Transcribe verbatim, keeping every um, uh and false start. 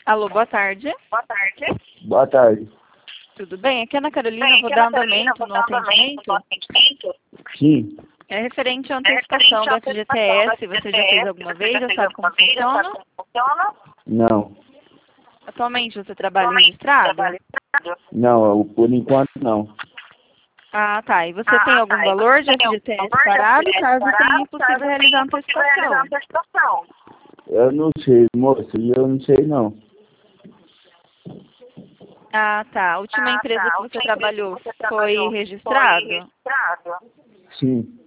Alô, boa tarde. Boa tarde. Boa tarde. Tudo bem? Aqui é Ana Carolina, Bem, vou aqui dar é Ana Carolina, andamento vou no dar andamento no atendimento. atendimento. Sim. É referente à É antecipação referente do à F G T antecipação S. do Você já fez alguma Você vez? já Já fez sabe como alguma vez? Já sabe funciona? como funciona? Não. Atualmente você trabalha Atualmente, registrado? trabalho registrado? Não, eu, por enquanto não. Ah, tá. E você Ah, tem algum tá. E valor de você tem F G T S algum valor de parado, F G T S caso parado, tenha caso impossível tenha realizar a impossível realizar a antecipação? antecipação? Eu não sei, moço, eu não sei não. Ah, tá. A última Ah, empresa tá. que A você última empresa que trabalhou você foi trabalhou foi registrado? registrado? Sim.